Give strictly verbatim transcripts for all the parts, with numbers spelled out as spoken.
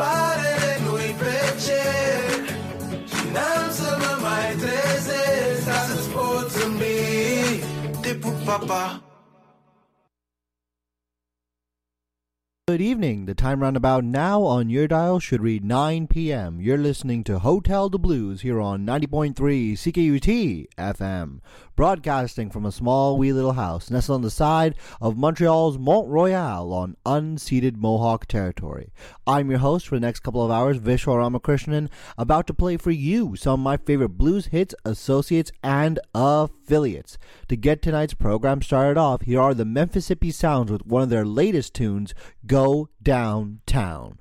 soarele nu-i pe cer și n-am să mă mai trezesc ca să-ți pot zâmbi. Te pup, papa. Good evening. The time roundabout now on your dial should read nine p.m. You're listening to Hotel de Blues here on ninety point three C K U T F M, broadcasting from a small wee little house nestled on the side of Montreal's Mont Royal on unceded Mohawk territory. I'm your host for the next couple of hours, Vishwa Ramakrishnan, about to play for you some of my favorite blues hits, associates, and affiliates. To get tonight's program started off, here are the Mississippi Sounds with one of their latest tunes, Go Downtown.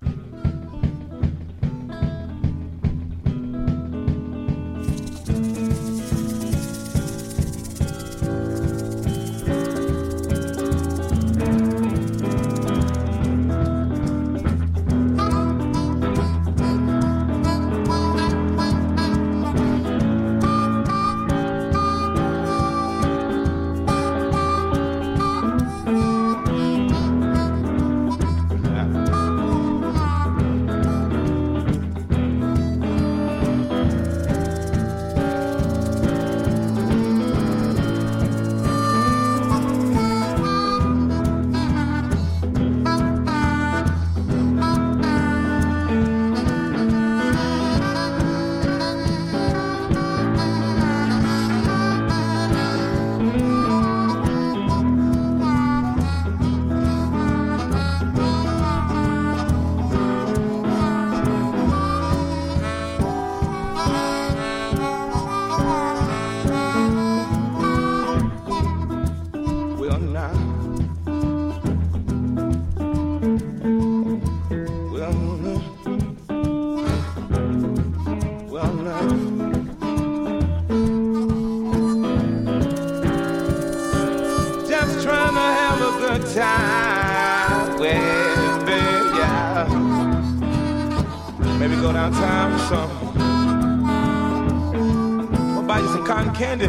Candy,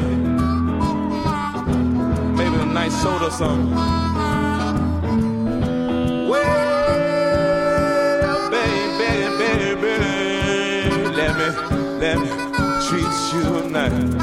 maybe a nice soda or something. Well, baby, baby, let me, let me treat you nice.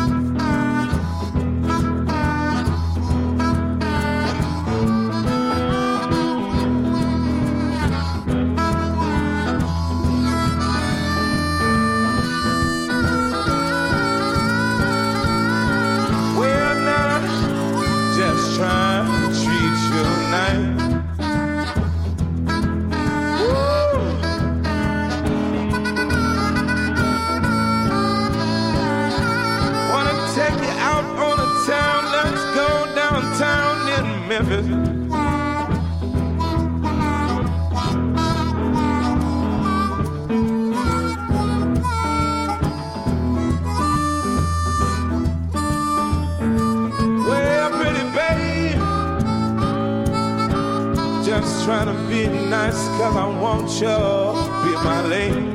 Trying to be nice cause I want you to be my lady.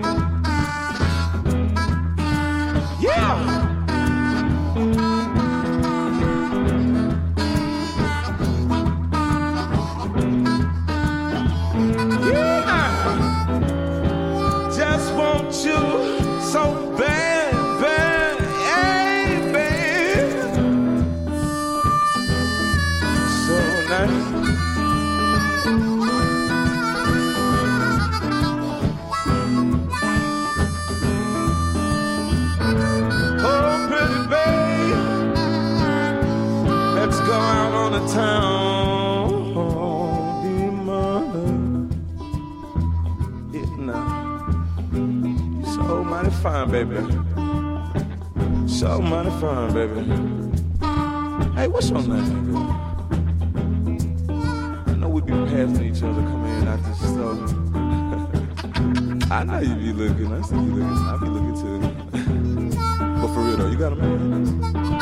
Yeah! Yeah! Just want you so bad, bad, hey, babe. So nice. Town, oh, dear mother, yeah, nah. You're so mighty fine, baby. So mighty fine, baby. Hey, what's your name, girl? I know we be passing each other coming in out this store. I know you be looking. I see you looking. I be looking too. But for real though, you got a man?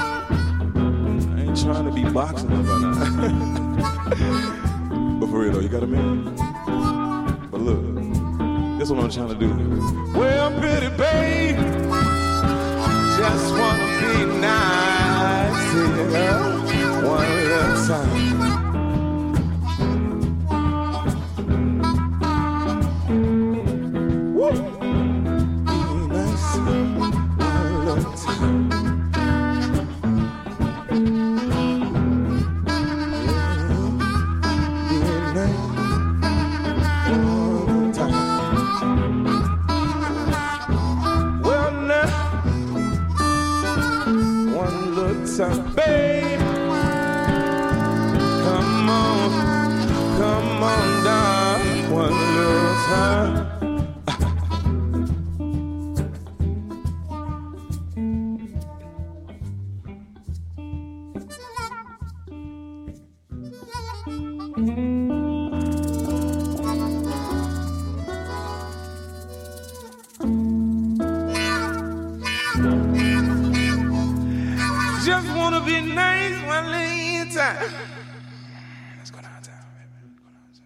Trying to be boxing up right now. But for real though, you got a man? But look, this is what I'm trying to do. Well, pretty babe, just wanna be nice to you one little time. nice one little time. Time, babe, come on, come on down one little time. Just wanna be nice one little time. Let's go downtown, baby. Go downtown.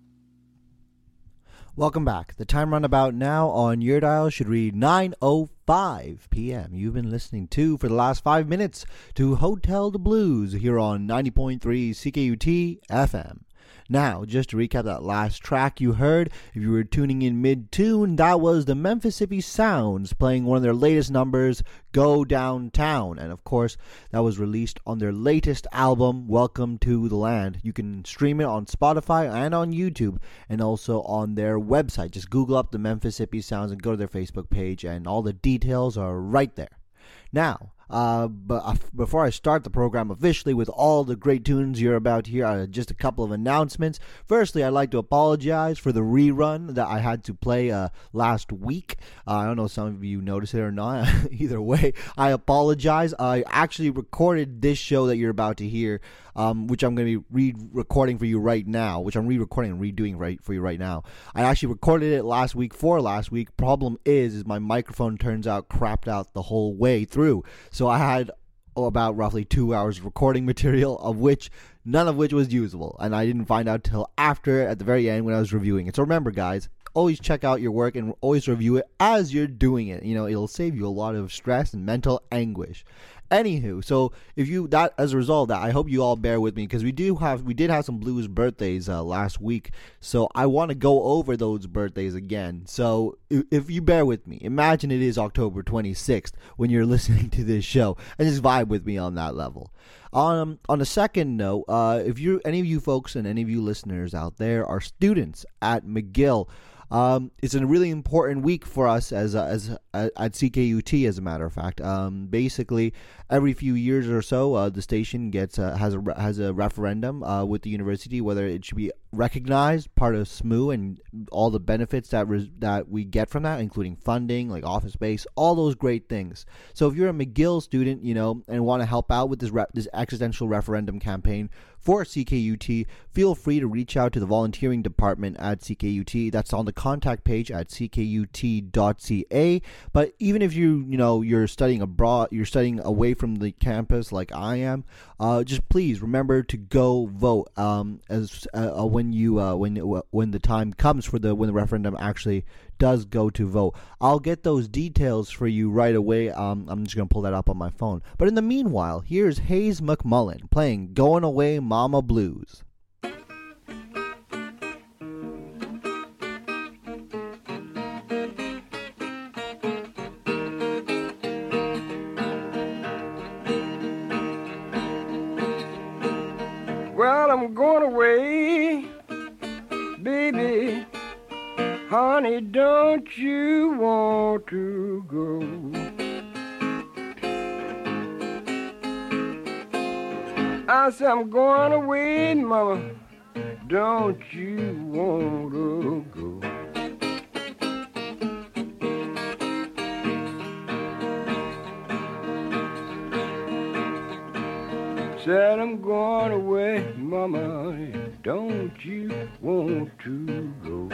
Welcome back. The time runabout now on your dial should read nine oh five p.m. You've been listening to, for the last five minutes, to Hotel the Blues here on ninety point three C K U T F M. Now, just to recap that last track you heard, if you were tuning in mid-tune, that was the Memphis Hippie Sounds playing one of their latest numbers, Go Downtown. And of course, that was released on their latest album, Welcome to the Land. You can stream it on Spotify and on YouTube, and also on their website. Just Google up the Memphis Hippie Sounds and go to their Facebook page, and all the details are right there. Now, Uh, but uh, before I start the program officially with all the great tunes you're about to hear, uh, just a couple of announcements. Firstly, I'd like to apologize for the rerun that I had to play uh, last week. Uh, I don't know if some of you noticed it or not. Either way, I apologize. I actually recorded this show that you're about to hear, um, which I'm going to be re-recording for you right now, which I'm re-recording and redoing right for you right now. I actually recorded it last week for last week. Problem is, is my microphone turns out crapped out the whole way through. So I had oh, about roughly two hours of recording material, of which none of which was usable, and I didn't find out till after, at the very end, when I was reviewing it. So remember, guys, always check out your work and always review it as you're doing it. You know, it'll save you a lot of stress and mental anguish. Anywho, so if you that as a result of that, I hope you all bear with me, because we do have we did have some blues birthdays uh, last week, so I want to go over those birthdays again. So if, if you bear with me, imagine it is October twenty-sixth when you're listening to this show, and just vibe with me on that level. Um, on a second note, uh, if you any of you folks and any of you listeners out there are students at McGill, Um, it's a really important week for us as uh, as uh, at C K U T. As a matter of fact, um, basically every few years or so, uh, the station gets uh, has a has a referendum uh, with the university whether it should be recognized part of S M U and all the benefits that res- that we get from that, including funding, like office space, all those great things. So if you're a McGill student, you know, and want to help out with this re- this existential referendum campaign for C K U T, feel free to reach out to the volunteering department at C K U T. That's on the contact page at c k u t dot c a. But even if you, you know, you're studying abroad, you're studying away from the campus like I am, uh, just please remember to go vote um, as uh, when you uh, when when the time comes for the when the referendum actually does go to vote. I'll get those details for you right away. Um, I'm just going to pull that up on my phone. But in the meanwhile, here's Hayes McMullen playing Going Away Mama Blues. Well, I'm going away, baby. Honey, don't you want to go? I said, I'm going away, mama. Don't you want to go? Said, I'm going away, mama. Don't you want to go?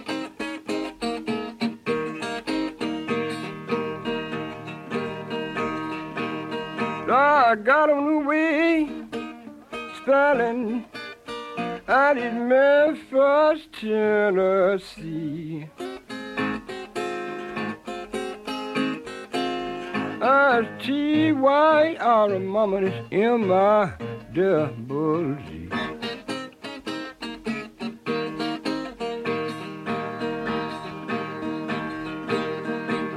I got on the way, spelling out in Memphis, Tennessee. I T Y R, mama, it's M I double Z.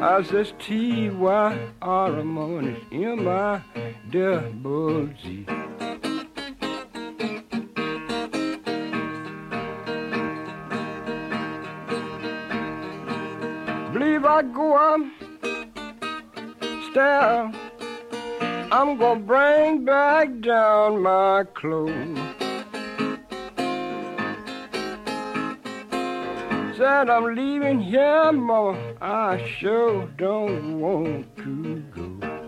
I says T Y R harmonics in my double Z. Believe I go up, stare, I'm gonna bring back down my clothes. Said I'm leaving here, mama, I sure don't want to go.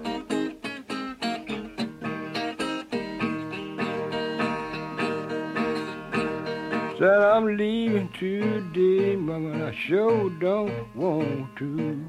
Said I'm leaving today, mama, I sure don't want to.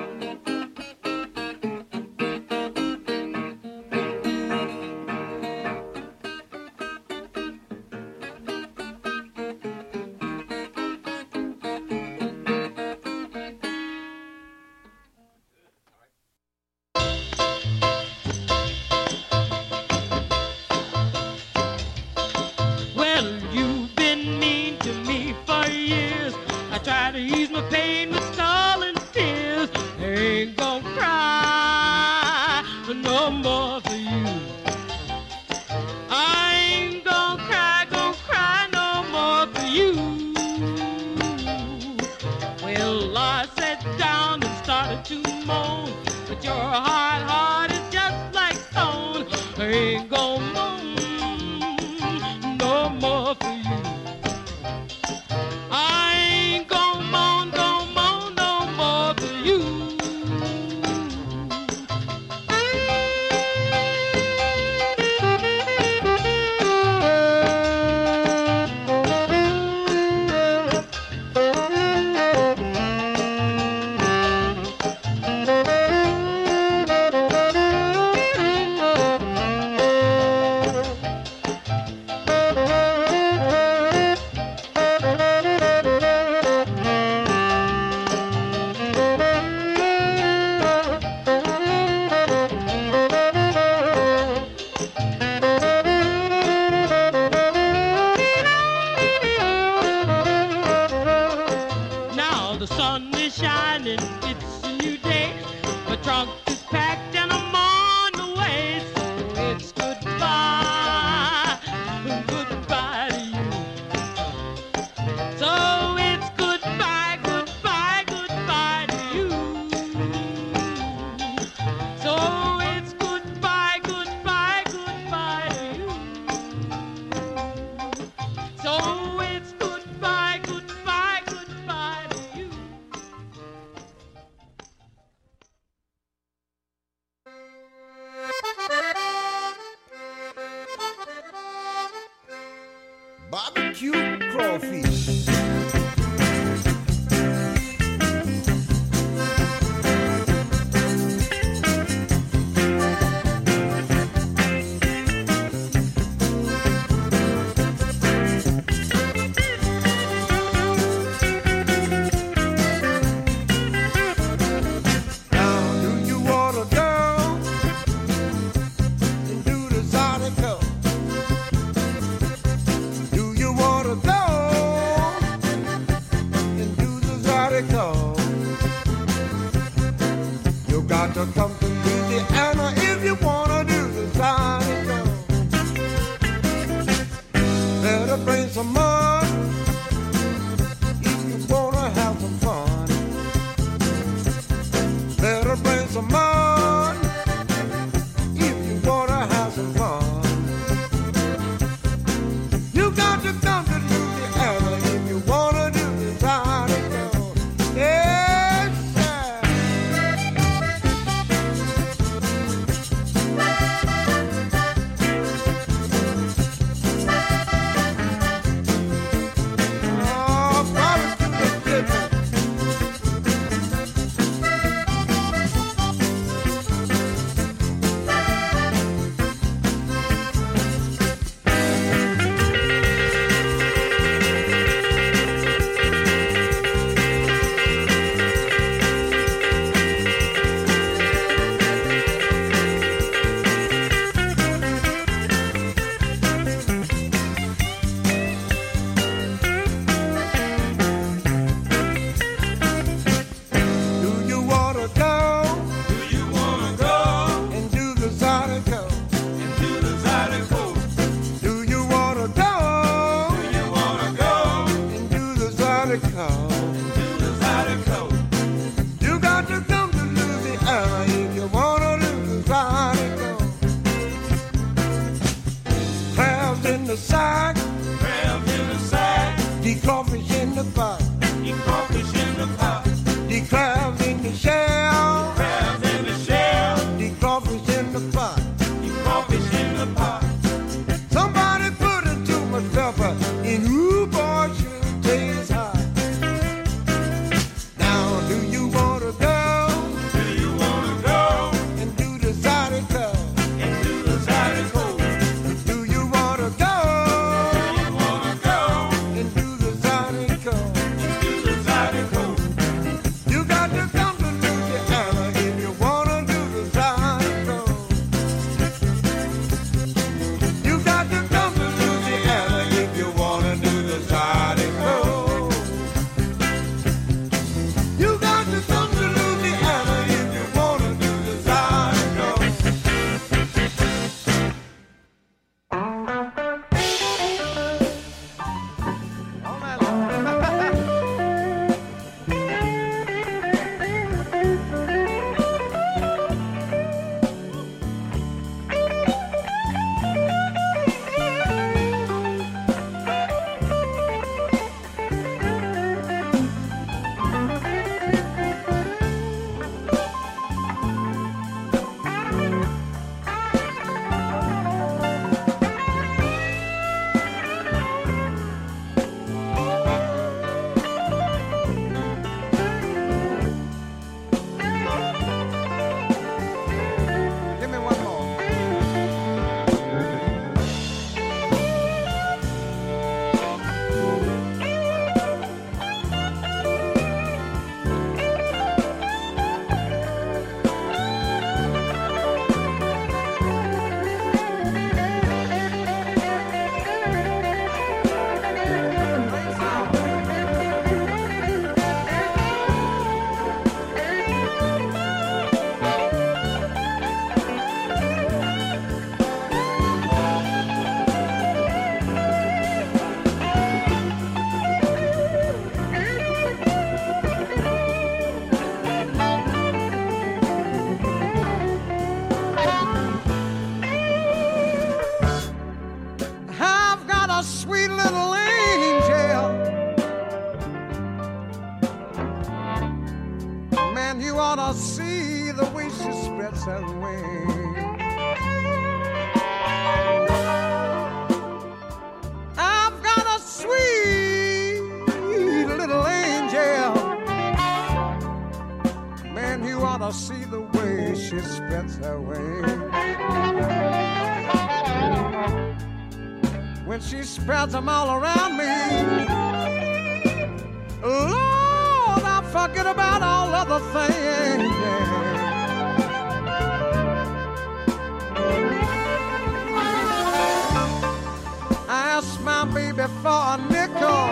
Barbecue crawfish. the shell. Crabs in the shell. The crawfish in the pot. The crawfish in the pot. Somebody put it to my supper. And ooh, boy, sure tastes hot. Now, do you want to go? Do you want to go And do the zydeco? and do the zydeco? Do you want to go? Do you want to go And do the zydeco? and do the zydeco? You got to come to Louisiana if you want to do the zydeco. You got to come to Louisiana if you want to do the zydeco. You got to come to Louisiana if you want to do the zydeco. All night long. Give me one more. I've got a sweet little angel. Man, you ought to see the way she spreads her wings. I've got a sweet little angel. Man, you ought to see the way she spreads her wings. When she spreads them all around me, Lord, I forget about all other things. I asked my baby for a nickel,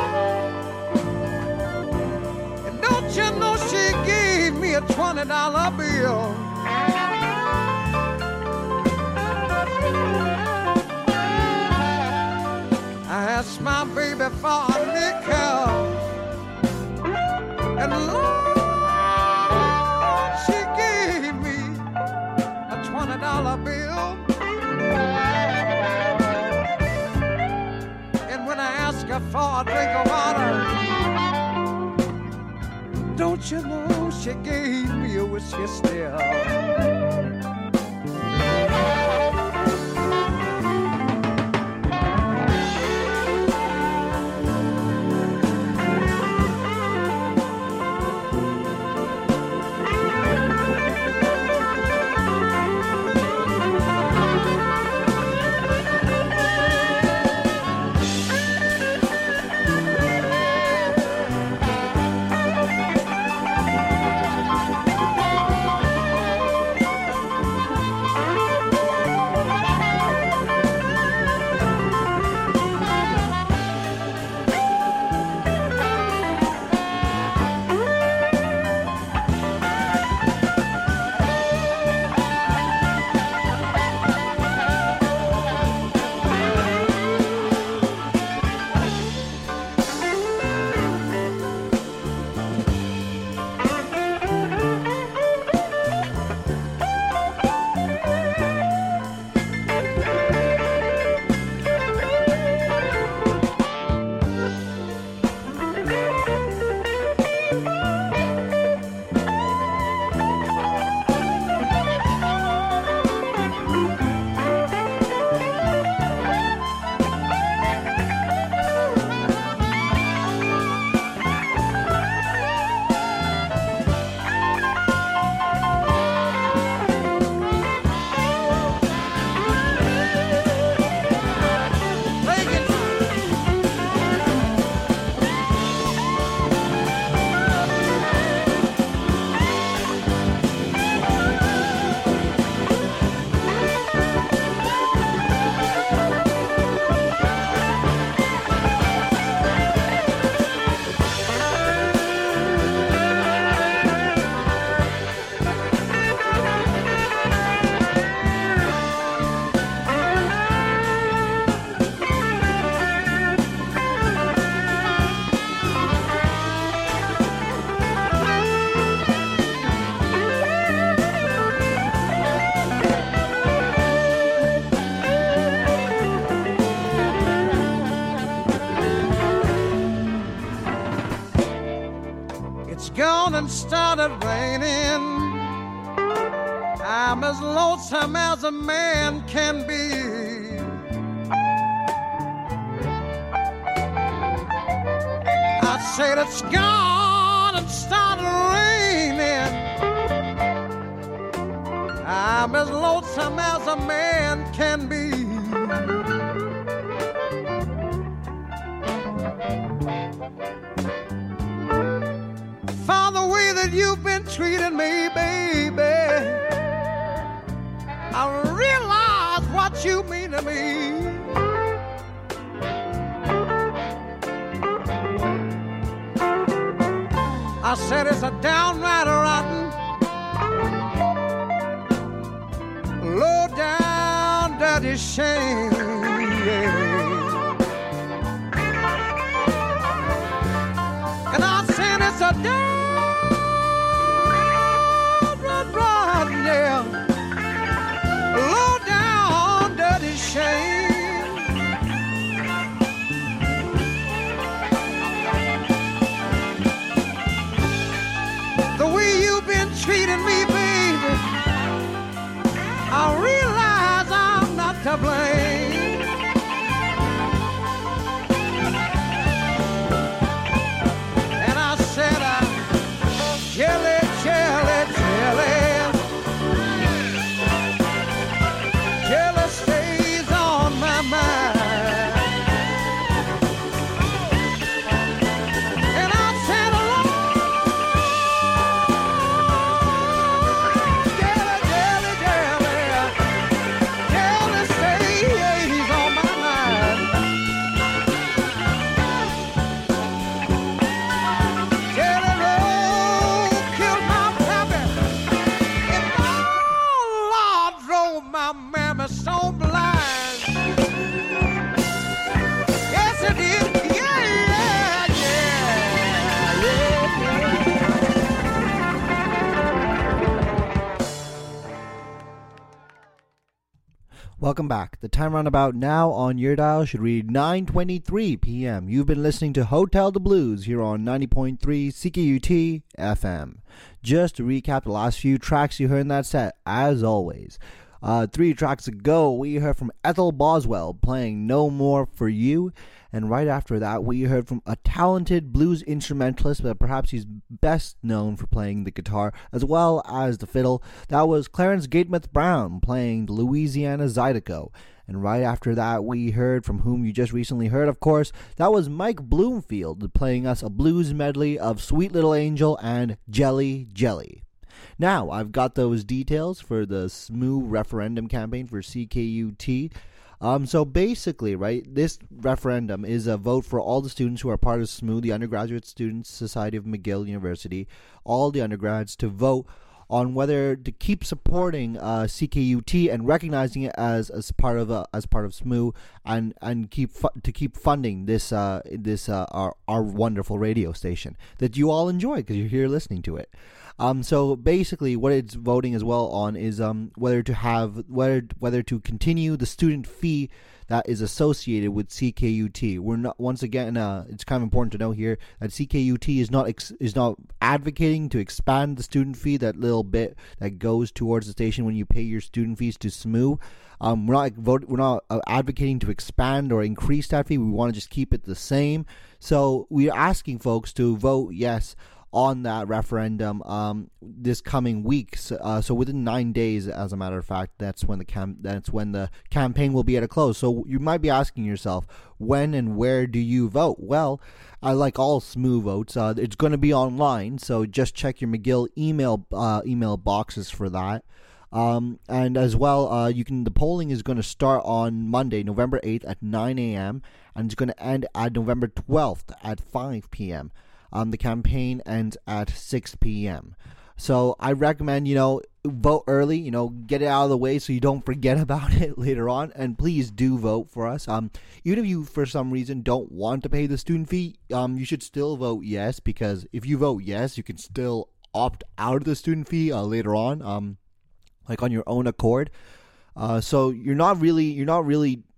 and don't you know she gave me a twenty dollar bill. I asked my baby for a nickel, and Lord, she gave me a twenty dollar bill. And when I asked her for a drink of water, don't you know she gave me a whiskey still. gone and started raining. I'm as lonesome as a man can be. I said it's gone and started raining. I'm as lonesome as a man can be. For the way that you've been treating me, baby, I realize what you mean to me. I said it's a downright rotten, low down, dirty shame. Yeah. And I said it's a downright rotten, yeah, low down, dirty shame. The way you've been treating me, baby, I realize I'm not to blame. And I said, uh, jelly, jelly, jelly. Jelly stays on my mind. And I said, jelly, jelly, jelly, jelly stays on my mind. Jelly roll killed my pappy, and oh Lord drove my mammy so blind. Yes, it did. Yeah, yeah, yeah, yeah, yeah. Welcome back. The time roundabout now on your dial should read nine twenty-three p.m. You've been listening to Hotel the Blues here on ninety point three C K U T F M. Just to recap the last few tracks you heard in that set, as always. Uh, three tracks ago, we heard from Ethel Boswell playing No More For You. And right after that, we heard from a talented blues instrumentalist, but perhaps he's best known for playing the guitar as well as the fiddle. That was Clarence Gatemouth Brown playing the Louisiana Zydeco. And right after that, we heard from whom you just recently heard, of course. That was Mike Bloomfield playing us a blues medley of Sweet Little Angel and Jelly Jelly. Now, I've got those details for the S M U referendum campaign for C K U T. Um, so basically, right, this referendum is a vote for all the students who are part of S M U, the Undergraduate Students Society of McGill University, all the undergrads to vote on whether to keep supporting uh, C K U T and recognizing it as as part of uh, as part of S M U, and and keep fu- to keep funding this uh, this uh, our our wonderful radio station that you all enjoy because you're here listening to it. Um, so basically, what it's voting as well on is um, whether to have whether whether to continue the student fee that is associated with C K U T. We're not once again. Uh, it's kind of important to know here that C K U T is not ex- is not advocating to expand the student fee. That little bit that goes towards the station when you pay your student fees to S M U. Um, we're not vote, We're not uh, advocating to expand or increase that fee. We want to just keep it the same. So we're asking folks to vote yes on that referendum um, this coming week. So, uh, so within nine days, as a matter of fact, that's when the cam- that's when the campaign will be at a close. So you might be asking yourself, when and where do you vote? Well, uh, like all S M U votes, uh, it's going to be online. So just check your McGill email uh, email boxes for that. Um, and as well, uh, you can. The polling is going to start on Monday, November eighth at nine a.m. and it's going to end at November twelfth at five p.m. Um, the campaign ends at six p.m. So I recommend, you know, vote early, you know, get it out of the way so you don't forget about it later on. And please do vote for us. Um, even if you, for some reason, don't want to pay the student fee, um, you should still vote yes, because if you vote yes, you can still opt out of the student fee uh, later on, um, like on your own accord. Uh, so you're not really, you're not really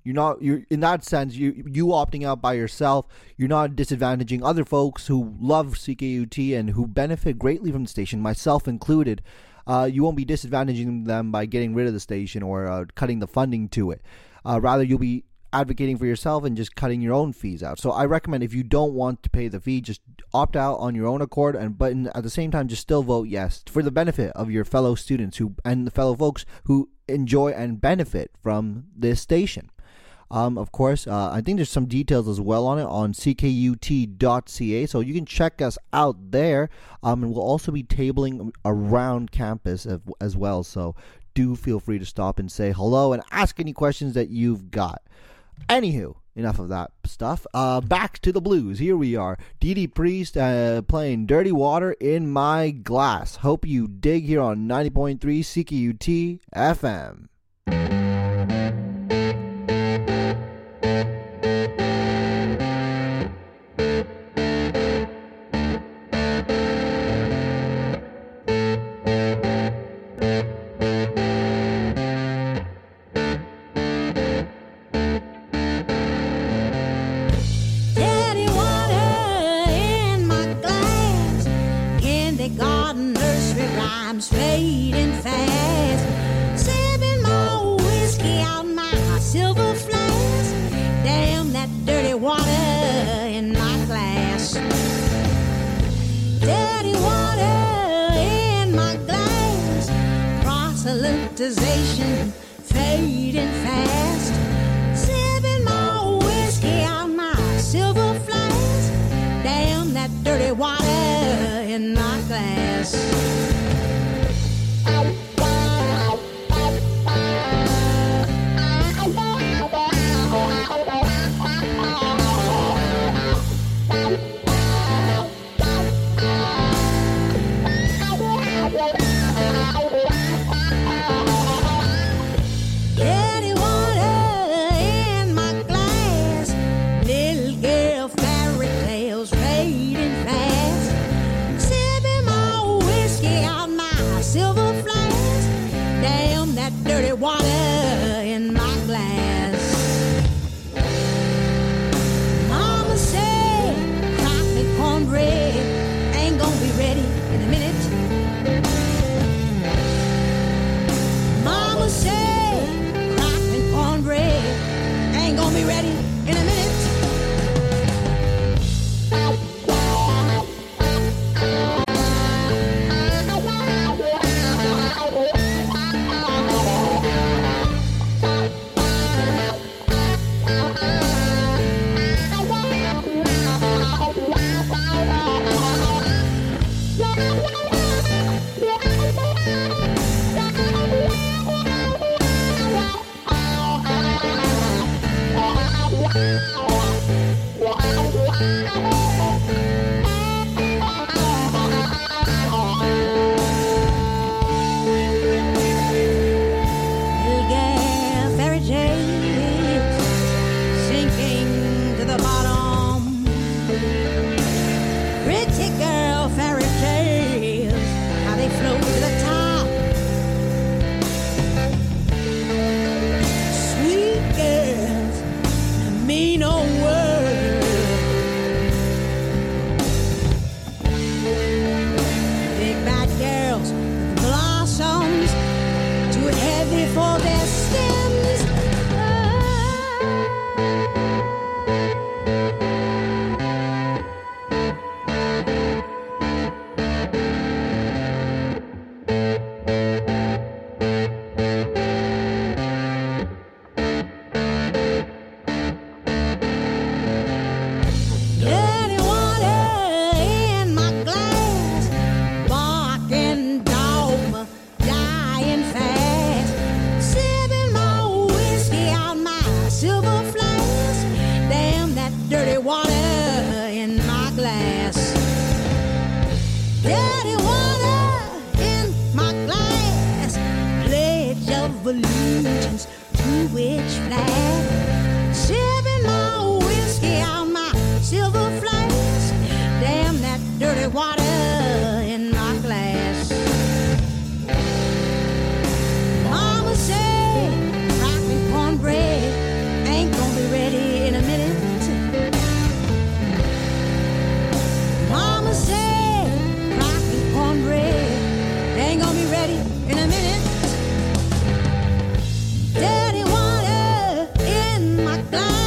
You're not. You're in that sense. You you opting out by yourself. You're not disadvantaging other folks who love C K U T and who benefit greatly from the station, myself included. Uh, you won't be disadvantaging them by getting rid of the station or uh, cutting the funding to it. Uh, rather, you'll be advocating for yourself and just cutting your own fees out. So I recommend, if you don't want to pay the fee, just opt out on your own accord, and but in, at the same time, just still vote yes for the benefit of your fellow students who and the fellow folks who enjoy and benefit from this station. Um, of course, uh, I think there's some details as well on it on c k u t dot c a, so you can check us out there. Um, and we'll also be tabling around campus as, as well, so do feel free to stop and say hello and ask any questions that you've got. Anywho, enough of that stuff. Uh, back to the blues. Here we are. Dee Dee Priest uh, playing Dirty Water in My Glass. Hope you dig here on ninety point three C K U T F M. Fading fast, sipping more whiskey out my silver flask. Damn that dirty water in my glass. Dirty water in my glass. Proselytization fading fast. Sipping more whiskey out my silver flask. Damn that dirty water in my glass. in a minute. Dirty water in my glass.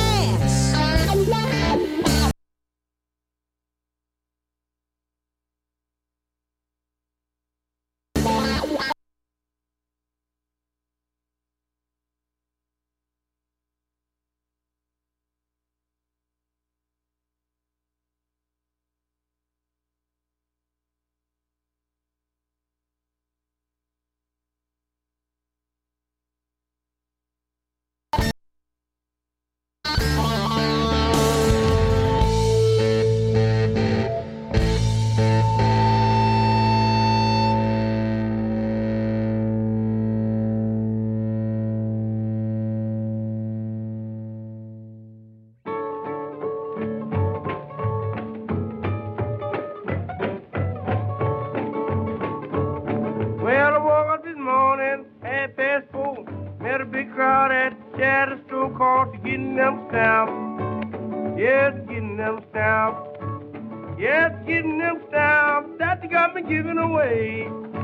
Well, I woke up this morning, half past four. Met a big crowd at the Shadow Store course, getting them stamps. Yes, getting them stamps. Yes, getting them stamps that they got me giving away.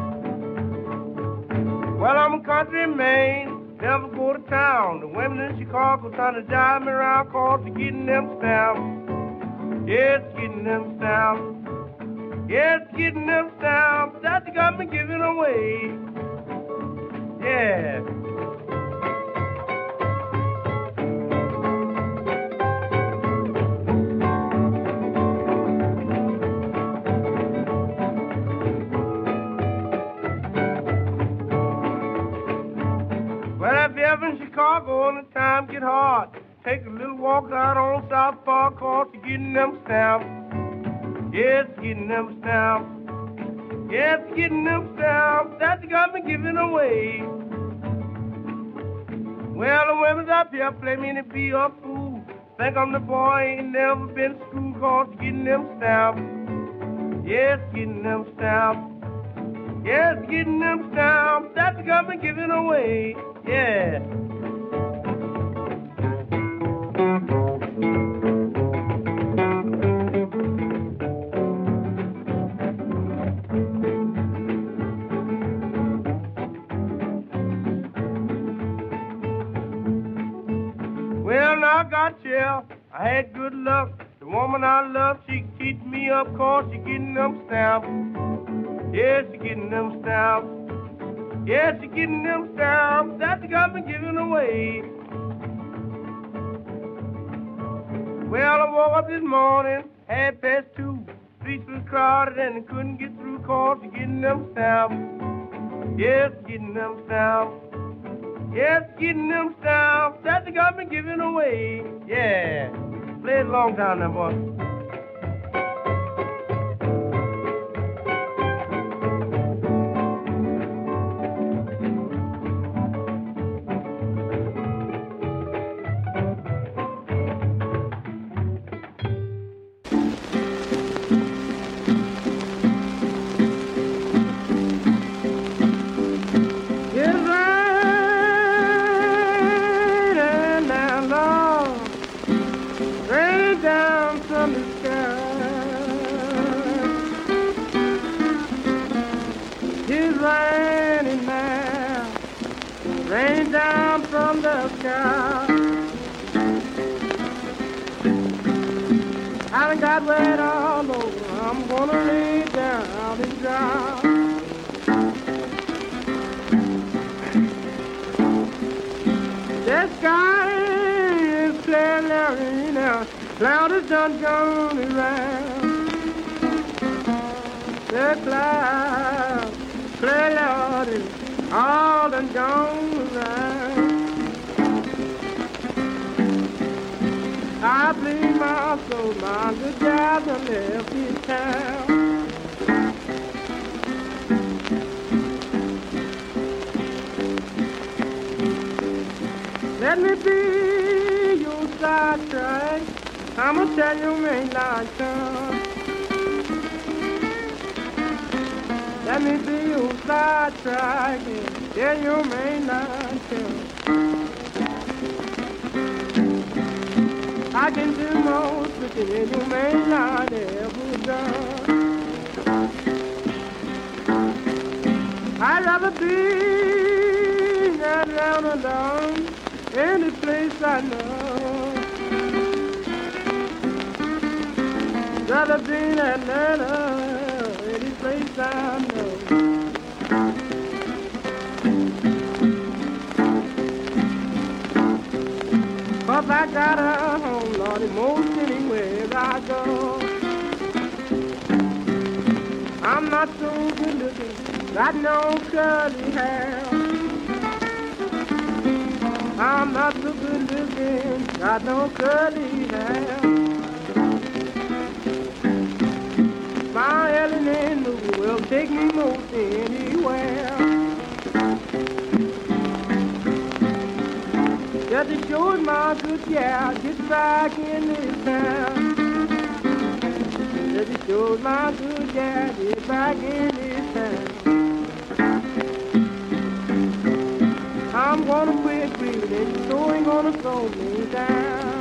Well, I'm a country man, never go to town. The women in Chicago trying to drive me around course, getting them stamps. Yes, getting them stamps. Yes, getting them stamps that they got me giving away. Yeah. Well, if you're ever in Chicago and the time get hard, take a little walk out on South Park course, getting them stamps. Yes, getting them stamps. Yes, getting them stamps that they got me giving away. Well, the women's up here play me to be a fool. Think I'm the boy, ain't never been to school, cause getting them stamps. Yes, getting them stamps. Yes, getting them stamps that they got me giving away. Yeah. Well, now I got chill. I had good luck. The woman I love, she can teach me up, cause she getting them stamps. Yes, she getting them stamps. Yes, she getting them stamps that they got me giving away. Well, I woke up this morning, half past two. Streets was crowded and I couldn't get through, cause she getting them stamps. Yes, getting them stamps. Yes, getting them stamps that they got me giving away. Yeah. Play it a long time now, boy. Rain down from the sky. I done got wet all over. I'm gonna lay down and dry. The sky is clear now. Cloud is done gone around. The cloud, clear Lord is all done gone around. I bleed my soul, my good God done left this town. Let me be your sidetrack. I'ma tell you ain't like some. Let me be your sidetrack and tell you may not tell. I can do most of the things you may not ever done. I I'd rather be down and down any place I know. Rather be in Atlanta, any place I know. Cause I got a home, Lordy, most anywhere I go. I'm not so good looking, got no curly hair. I'm not so good looking, got no curly hair. My Ellen and Lou will take me most anywhere. Just to show my good gal, get back in this town. Just to show my good gal, get back in this town. I'm gonna quit breathing and so ain't gonna throw me down.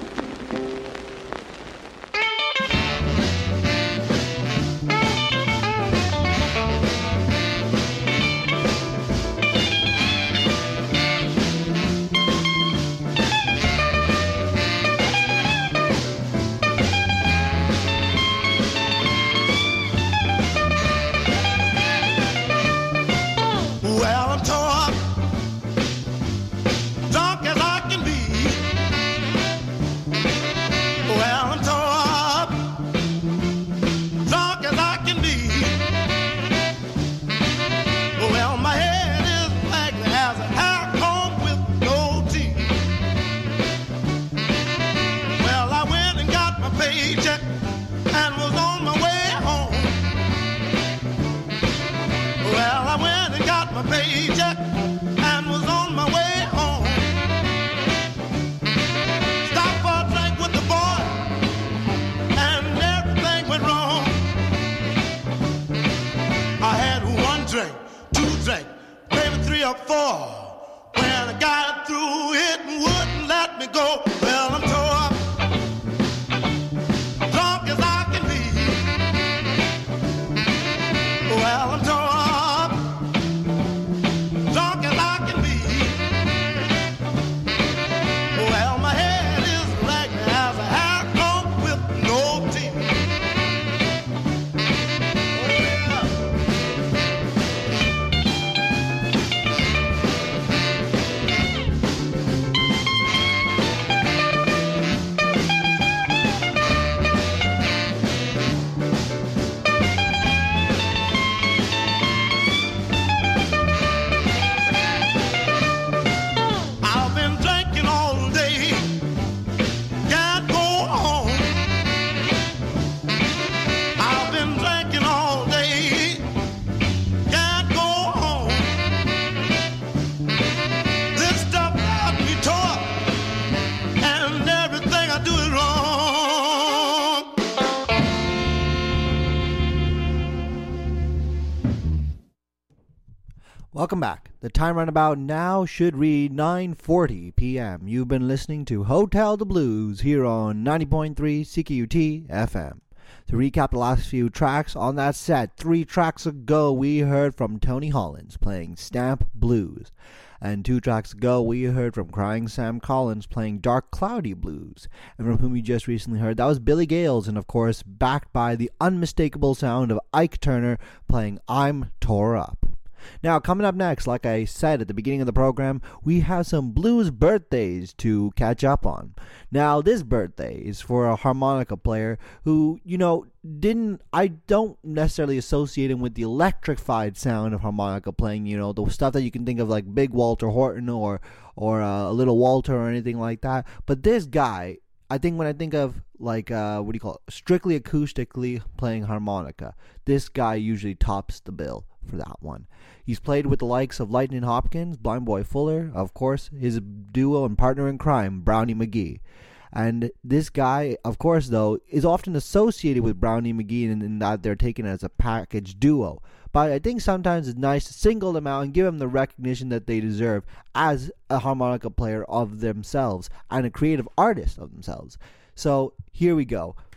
Welcome back. The time runabout now should read nine forty p.m. You've been listening to Hotel the Blues here on ninety point three C K U T F M. To recap the last few tracks on that set, three tracks ago we heard from Tony Hollins playing Stamp Blues. And two tracks ago we heard from Crying Sam Collins playing Dark Cloudy Blues. And from whom you just recently heard, that was Billy Gales, and of course backed by the unmistakable sound of Ike Turner playing I'm Tore Up. Now, coming up next, like I said at the beginning of the program, we have some blues birthdays to catch up on. Now, this birthday is for a harmonica player who, you know, didn't, I don't necessarily associate him with the electrified sound of harmonica playing, you know, the stuff that you can think of like Big Walter Horton or, or uh, Little Walter or anything like that. But this guy, I think when I think of like, uh, what do you call it, strictly acoustically playing harmonica, this guy usually tops the bill for that one. He's played with the likes of Lightning Hopkins, Blind Boy Fuller, of course, his duo and partner in crime, Brownie McGhee. And this guy, of course, though, is often associated with Brownie McGhee in, in that they're taken as a package duo. But I think sometimes it's nice to single them out and give them the recognition that they deserve as a harmonica player of themselves and a creative artist of themselves. So here we go.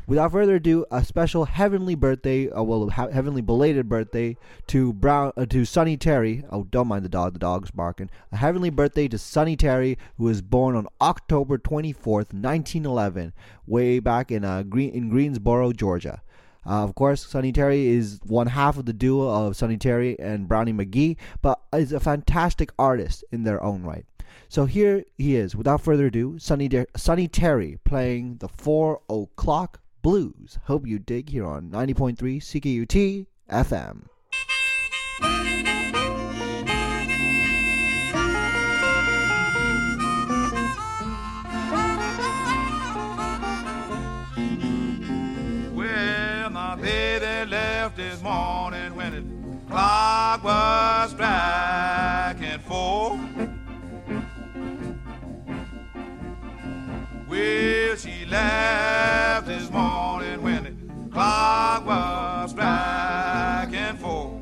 without further ado, a special heavenly birthday, uh, well, ha- heavenly belated birthday to Brown, uh, to Sonny Terry. Oh, don't mind the dog. The dog's barking. A heavenly birthday to Sonny Terry, who was born on October twenty-fourth, nineteen eleven, way back in uh, Green in Greensboro, Georgia. Uh, of course, Sonny Terry is one half of the duo of Sonny Terry and Brownie McGhee, but is a fantastic artist in their own right. So here he is, without further ado, Sonny, De- Sonny Terry playing the four o'clock Blues. Hope you dig here on ninety point three C K U T F M. Well, my baby left this morning when the clock was striking four. Well, she left this morning when the clock was striking four.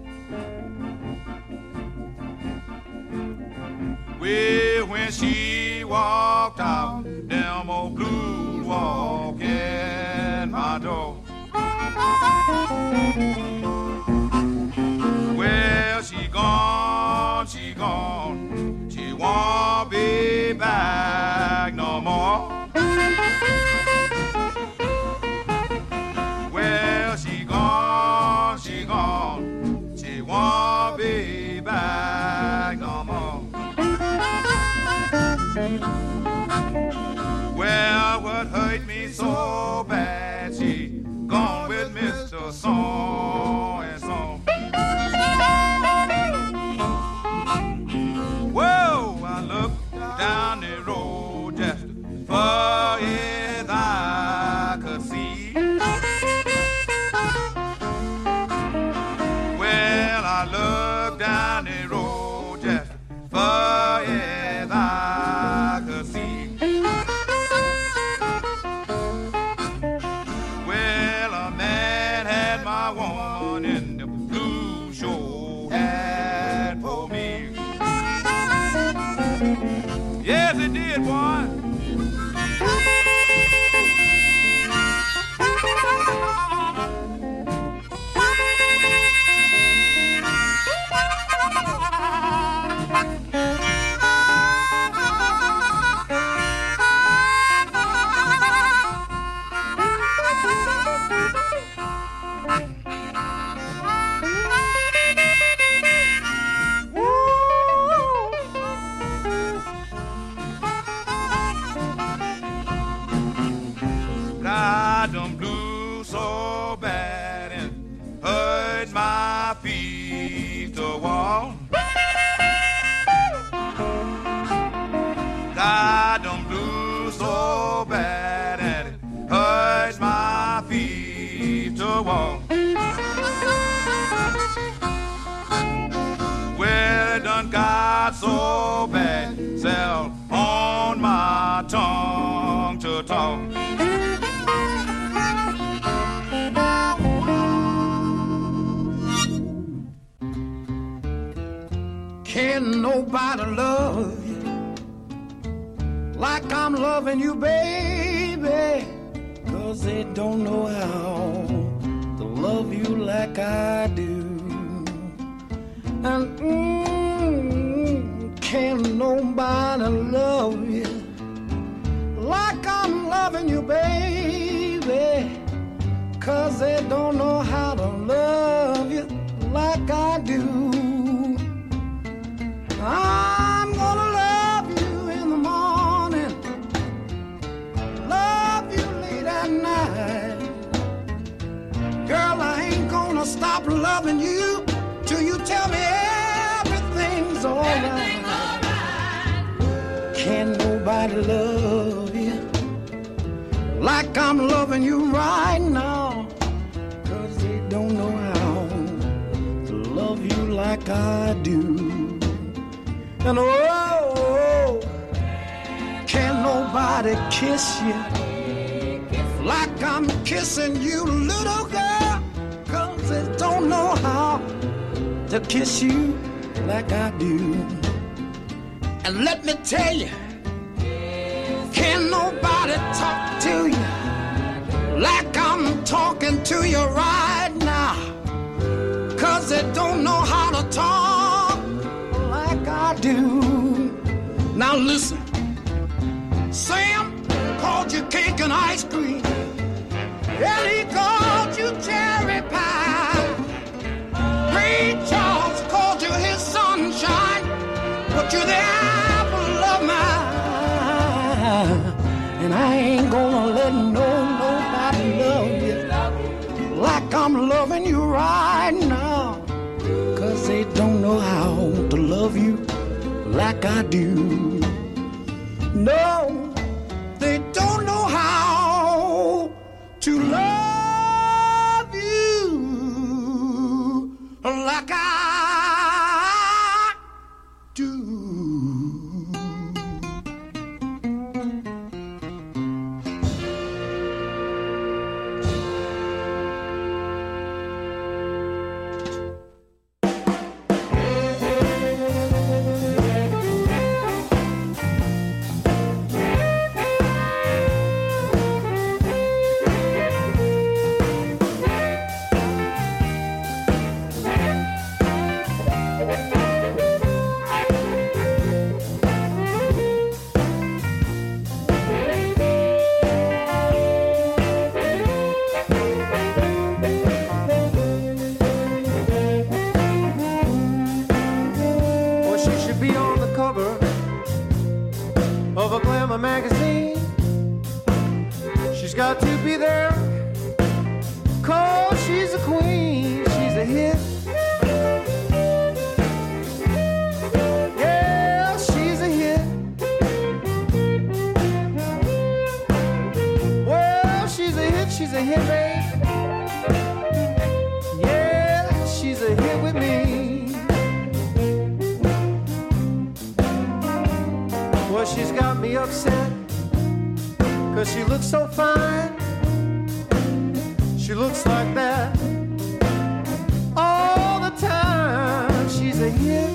Well, when she walked out, them old blues walk in my door. Well, she gone, she gone, she won't be back no more. Well, she gone, she gone, she won't be back no more. Well, what hurt me so bad, she gone with Mister So and So. Whoa, I looked down the road just far as I could see. Well, I looked down the road just far as I could see. Well, a man had my woman in the blue show hat for me. Yes, it did, boy. Got them blues so bad and hurts my feet to walk. Got them blues so bad and it hurts my feet to walk. Well, it done got so bad, sell on my tongue to talk. Can nobody love you like I'm loving you, baby? 'Cause they don't know how to love you like I do. And mm, can nobody love you like I'm loving you, baby? 'Cause they don't know how to love you like I do. I'm gonna love you in the morning, love you late at night. Girl, I ain't gonna stop loving you till you tell me everything's alright. All Can nobody love you like I'm loving you right now? 'Cause they don't know how to love you like I do. And oh, oh, can nobody kiss you like I'm kissing you, little girl? 'Cause they don't know how to kiss you like I do. And let me tell you, can nobody talk to you like I'm talking to you right now. Cause they don't know how to talk like I do. Now listen, Sam called you cake and ice cream, and he called you cherry pie. Ray Charles called you his sunshine, but you're the apple of my eye. And I ain't gonna let no nobody love you like I'm loving you right now. Cause they don't know how to love you like I do. No, they don't know how to love you like I do. Magazine, she's got to be there, cause she's a queen, she's a hit. Yeah, she's a hit. Well, she's a hit, she's a hit, babe. Yeah, she's a hit with me. Well, she's got me upset, cause she looks so fine. She looks like that all the time. She's a hit.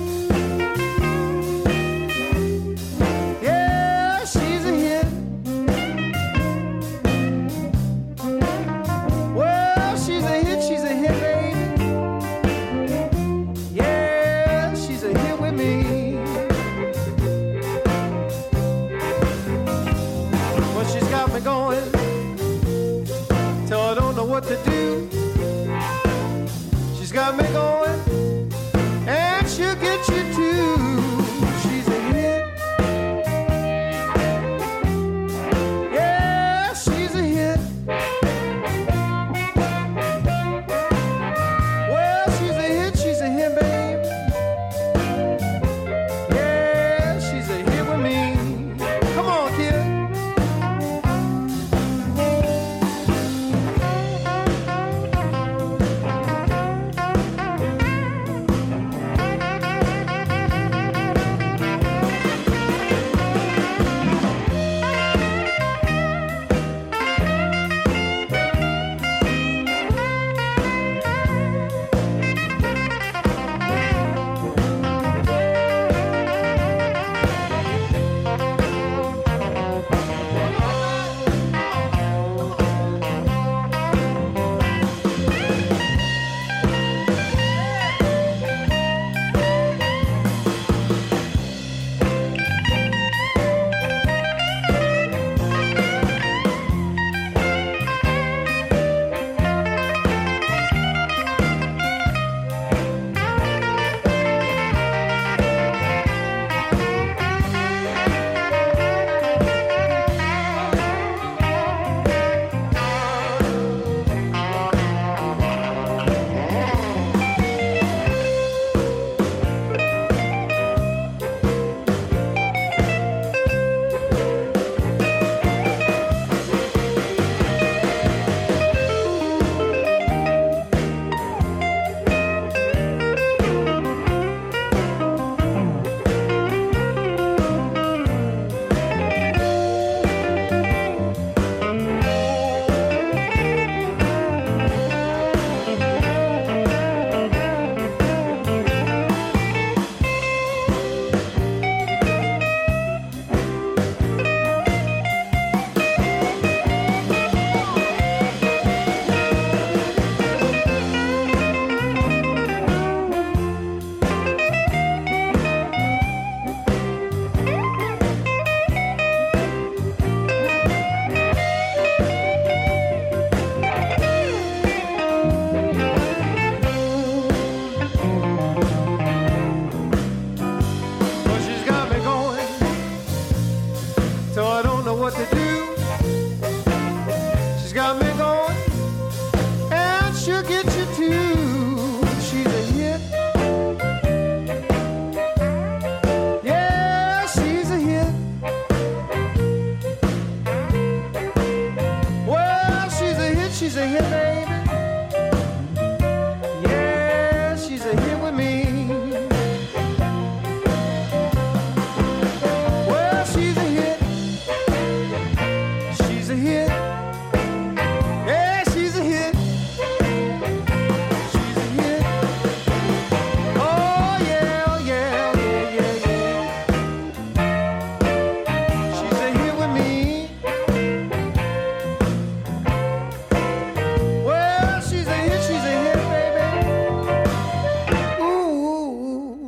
Yeah, she's a hit. Well, she's a hit, she's a hit, baby. Yeah, she's a hit with me. Got me going till I don't know what to do. She's got me going, and she'll get you too. She's a hit. Yeah, she's a hit. Well, she's a hit, she's a hit, babe. Yeah, she's a hit with me. Come on, kid.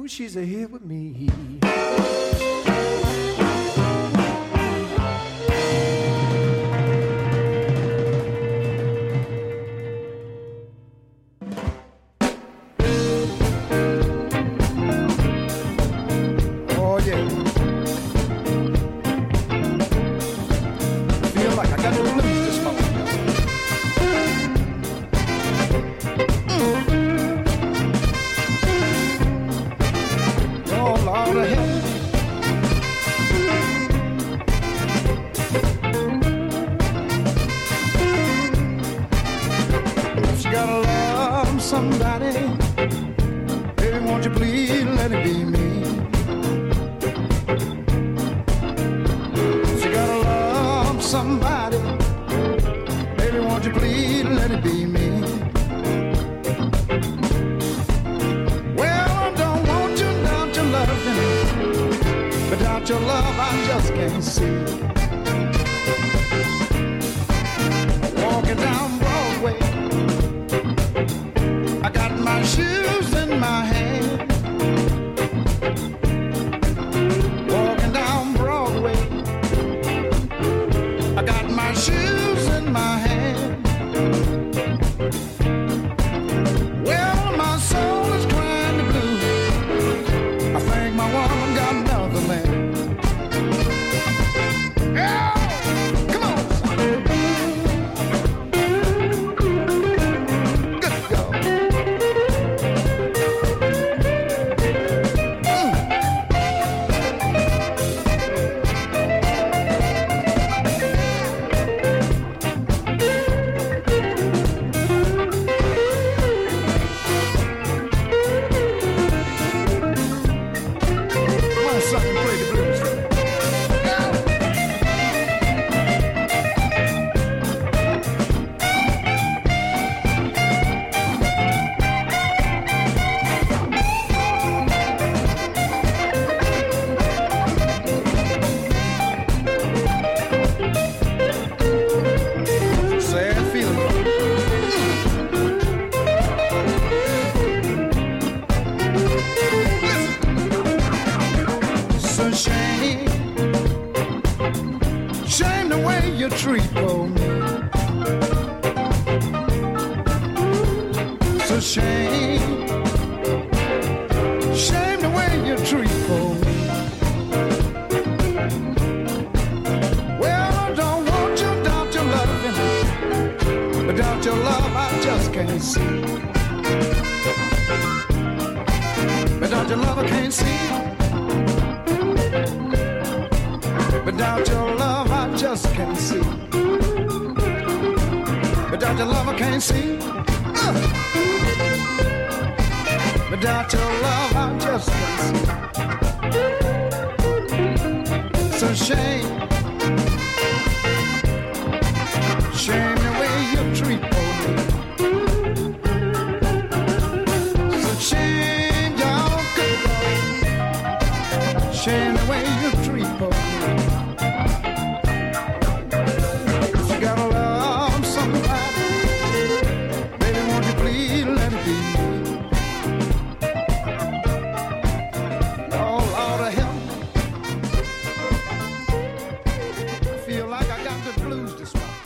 Ooh, she's a here with me. Oh yeah. I feel like I got the blues this morning. Oh Lord of heaven. If you gotta love somebody, baby, won't you please let it be me? If you gotta love somebody, baby, won't you please let it be me? Well, I don't want you without your loving, without your love I just can't see. Walking down Broadway, I got my shoes in my hand. Walking down Broadway, I got my shoes in my hand. Well, my soul is crying the blues. I think my woman got another man. Yeah, come on, son. Good God. Come on, son, and play the blues. Sad feeling. So shame, shame the way you treat poor me. So shame, shame the way you treat poor me. Well, I don't want you without your loving, without your love I just can't see. Without your love I can't see. Without your love, I just can't see. Without your love, I can't see. Uh. Without your love, I just can't see. So shame, shame the way you treat me. So shame, y'all, good Lord. Shame the way you treat me. You gotta love somebody, baby, won't you please let it be me? Oh, Lord of heaven, I feel like I got the blues this morning.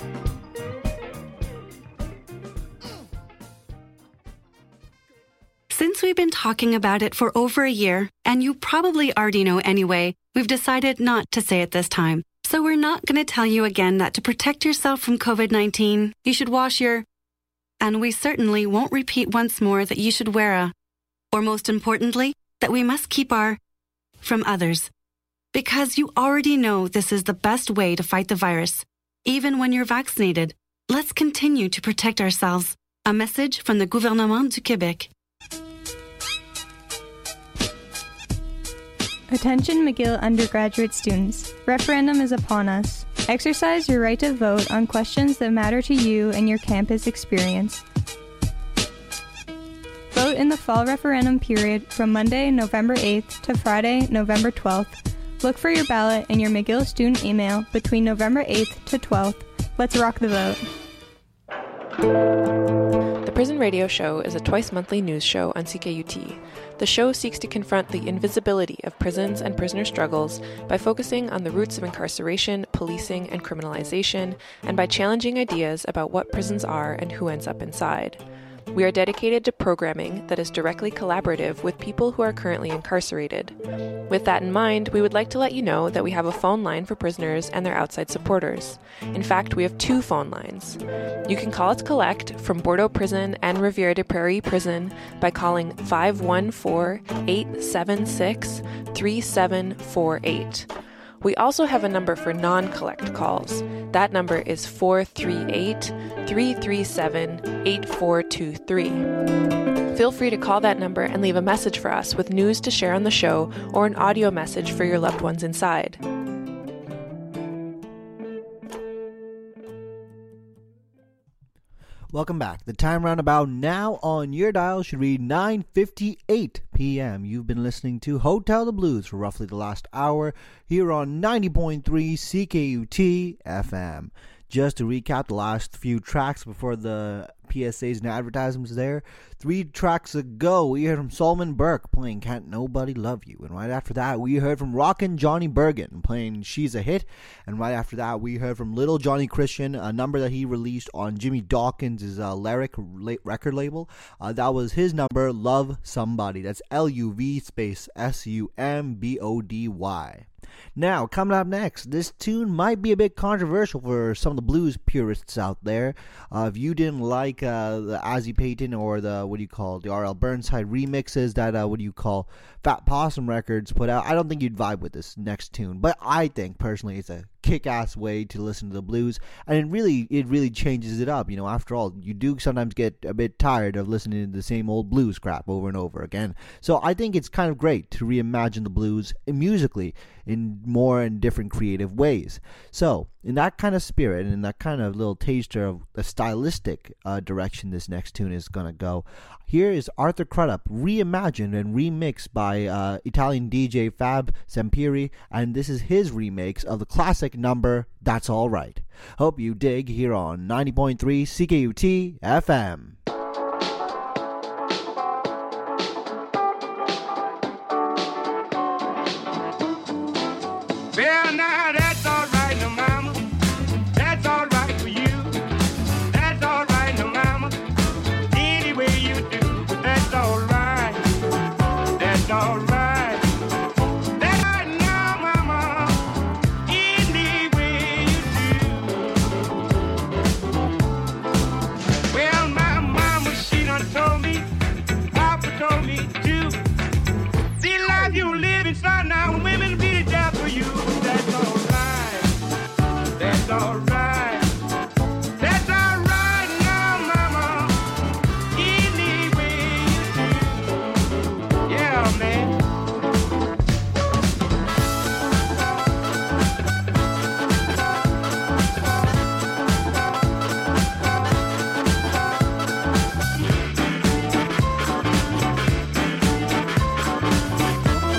Since we've been talking about it for over a year, and you probably already know anyway, we've decided not to say it this time. So we're not going to tell you again that to protect yourself from covid nineteen, you should wash your... And we certainly won't repeat once more that you should wear a... Or most importantly, that we must keep our... from others. Because you already know this is the best way to fight the virus. Even when you're vaccinated, let's continue to protect ourselves. A message from the Gouvernement du Québec. Attention McGill undergraduate students. Referendum is upon us. Exercise your right to vote on questions that matter to you and your campus experience. Vote in the fall referendum period from Monday, November eighth to Friday, November twelfth. Look for your ballot in your McGill student email between November eighth to twelfth. Let's rock the vote. The Prison Radio Show is a twice-monthly news show on C K U T. The show seeks to confront the invisibility of prisons and prisoner struggles by focusing on the roots of incarceration, policing, and criminalization, and by challenging ideas about what prisons are and who ends up inside. We are dedicated to programming that is directly collaborative with people who are currently incarcerated. With that in mind, we would like to let you know that we have a phone line for prisoners and their outside supporters. In fact, we have two phone lines. You can call us collect from Bordeaux Prison and Riviere des Prairies Prison by calling five one four, eight seven six, three seven four eight. We also have a number for non-collect calls. That number is four three eight, three three seven, eight four two three. Feel free to call that number and leave a message for us with news to share on the show or an audio message for your loved ones inside. Welcome back. The time roundabout now on your dial should read nine fifty-eight p.m. You've been listening to Hotel the Blues for roughly the last hour here on ninety point three C K U T F M. Just to recap the last few tracks before the P S As and advertisements there. Three tracks ago, we heard from Solomon Burke playing Can't Nobody Love You. And right after that, we heard from Rockin' Johnny Bergen playing She's a Hit. And right after that, we heard from Little Johnny Christian, a number that he released on Jimmy Dawkins' uh, Lyric record label. Uh, that was his number, Love Somebody. That's L U V space S U M B O D Y. Now, coming up next, this tune might be a bit controversial for some of the blues purists out there. Uh, if you didn't like uh, the Ozzie Payton or the, what do you call, the R L Burnside remixes that, uh, what do you call, Fat Possum Records put out, I don't think you'd vibe with this next tune. But I think, personally, it's a kick-ass way to listen to the blues, and it really it really changes it up. You know, after all, you do sometimes get a bit tired of listening to the same old blues crap over and over again. So I think it's kind of great to reimagine the blues musically in more and different creative ways. So in that kind of spirit and in that kind of little taster of the stylistic uh, direction this next tune is gonna go, here is Arthur Crudup reimagined and remixed by uh, Italian D J Fab Sempiri, and this is his remix of the classic number That's All Right. Hope you dig here on ninety point three C K U T F M. Well, now that's all right, no mama. That's all right for you. That's all right, no mama. Any way you do, that's all right. That's all right. That's right now, mama. Any way you do. Well, my mama, she done told me, Papa told me too. The life you living, son, now.